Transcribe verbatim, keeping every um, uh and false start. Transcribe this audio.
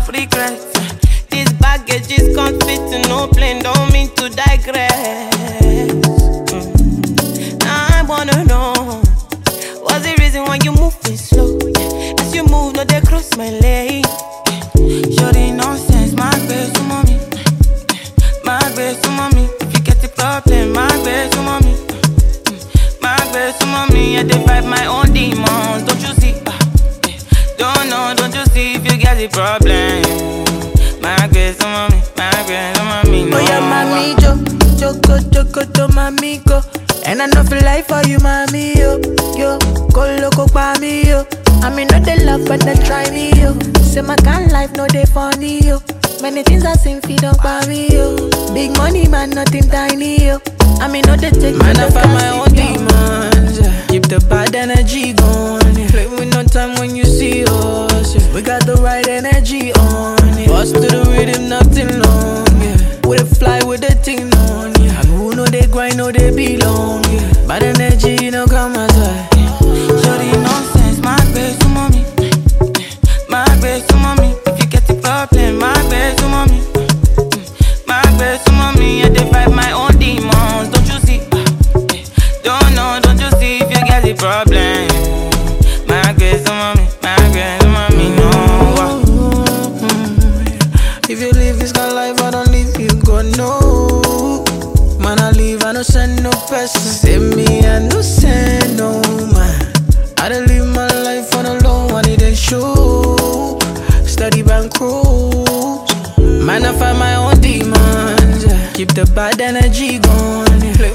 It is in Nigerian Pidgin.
of regrets. This baggage is can't fit to no plane, don't mean to digress. Mm. Now I wanna know, what's the reason why you moving slow? As you move, no they cross my lane. Shorty nonsense, my best to mommy. My best to mommy. If you get the problem, my best to mommy. My best to mommy, I divide my own demons, don't you see? Don't know, don't you see if you get the problem? My best to mommy, my best to mommy. No. Oh yeah, mami, jo, choco, choco, to mami, go. And I know feel life for you, mami, yo, yo. Go loco, pa me, yo. I mean, not the love, but they try me, yo. Say my kind life, no they funny, yo. Many things I seen, feed up by me, yo. Big money, man, nothing tiny, yo. I mean, no they take man, I find my own demons, yeah. Keep the bad energy going, yeah. Play with no time when you see us, yeah. We got the right energy on, yeah. Bust to the rhythm, nothing long, yeah. We dey fly with the thing on, yeah. And who know they grind, know they belong, yeah. Bad energy, no come outside. Shorty nonsense, my best to mommy. My best to mommy. If you get the problem, my best to mommy. My best to mommy. I divide my own demons, don't you see? Don't know, don't you see if you get the problem? My best to mommy. My best to mommy, no. If you live this kind of life, I don't leave you, go no. Man, I leave, I no send no person. Say me, I no send no man. I don't live my life on a low, I need a show. Steady bank cruise. Man, I find my own demons, yeah. Keep the bad energy going, yeah. Play